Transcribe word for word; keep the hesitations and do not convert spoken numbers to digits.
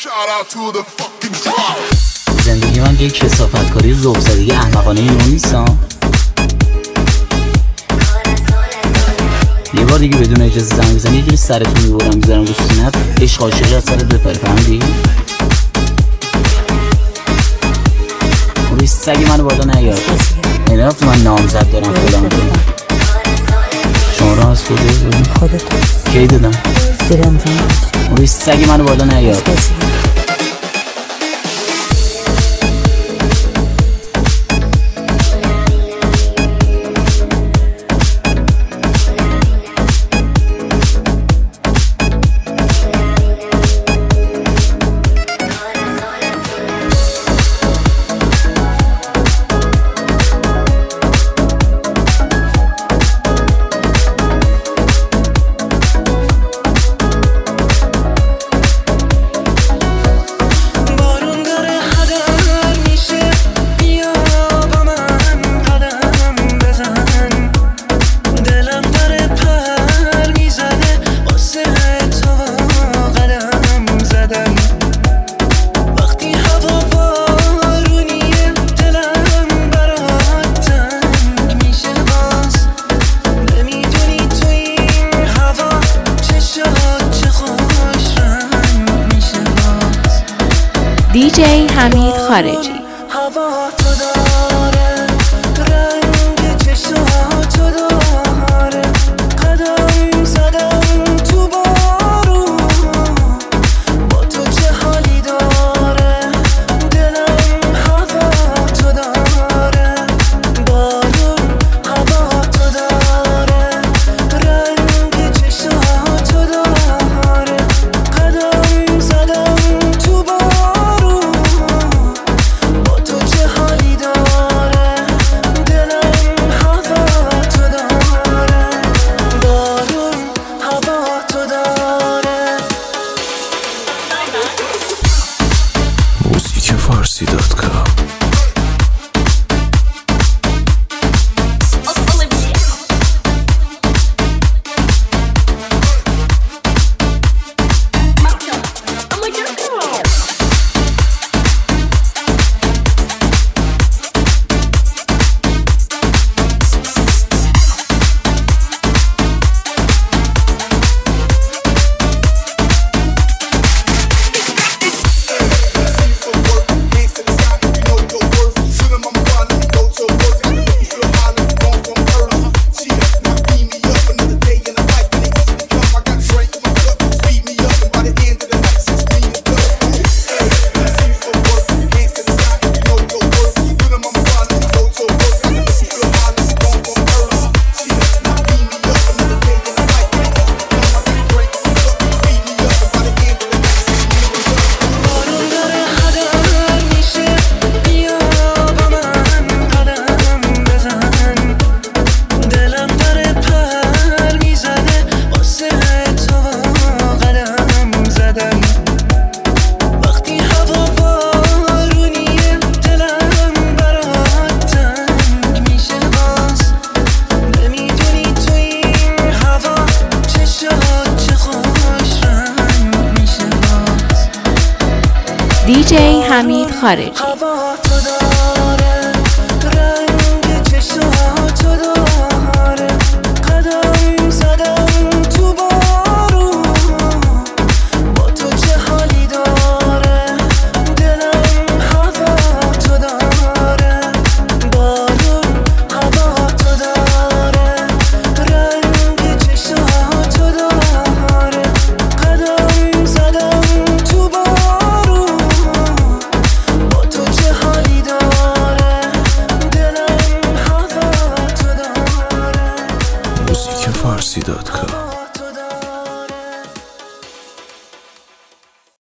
زندگی من یک کثافتکاری ذوق زدگی احمقانه اینو نیستم. یه بار دیگه بدون اجازه زنگ بزنی یه جوری سرتون میبرم میذارم رو سینت عشق عاشقی از سرت بپره، فهمیدی؟ روی سگ منو بالا نیار. نمی‌رفت من نامزد دارم فلان دارم. شما را از کجا دارم؟ خودت کی دادم؟ دیرم زنگ روی سگ منو بالا نیار. دی جی حمید خارجی. هوا تو داره، رنگ چشاتو داره، قدم زدم تو بارون، با تو چه حالی داره، دلم هوا تو داره، بارون هوا تو داره، رنگ چشاتو داره، قدم زدم تو بارون، با تو چه حالی داره، دلم هوا تو داره، بارون هوا تو داره. موزیک فارسی دات کام. دی جی حمید خارجی. هوا تو داره، رنگ چشاتو داره، قدم زدم تو بارون، با تو چه حالی داره، دلم هوا تو داره، بارون هوا تو داره، رنگ چشاتو داره، قدم زدم تو بارون، با تو چه حالی داره، دلم هوا تو داره. موزیک فارسی دات کام.